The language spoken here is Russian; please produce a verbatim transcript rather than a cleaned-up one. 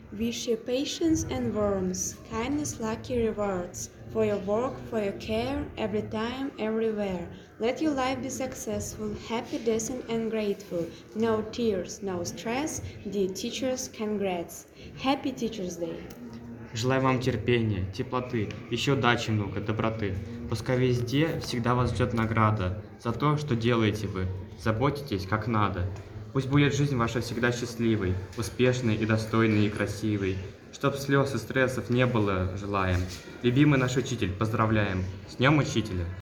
Wish you patience and warmth, kindness, lucky rewards, for your work, for your care, every time, everywhere. Let your life be successful, happy, decent, and grateful. No tears, no stress, dear teachers, congrats. Happy Teachers' Day! Желаю вам терпения, теплоты, еще удачи много, доброты. Пускай везде всегда вас ждет награда за то, что делаете вы, заботитесь как надо. Пусть будет жизнь ваша всегда счастливой, успешной и достойной и красивой. Чтоб слез и стрессов не было, желаем. Любимый наш учитель, поздравляем! С Днем Учителя!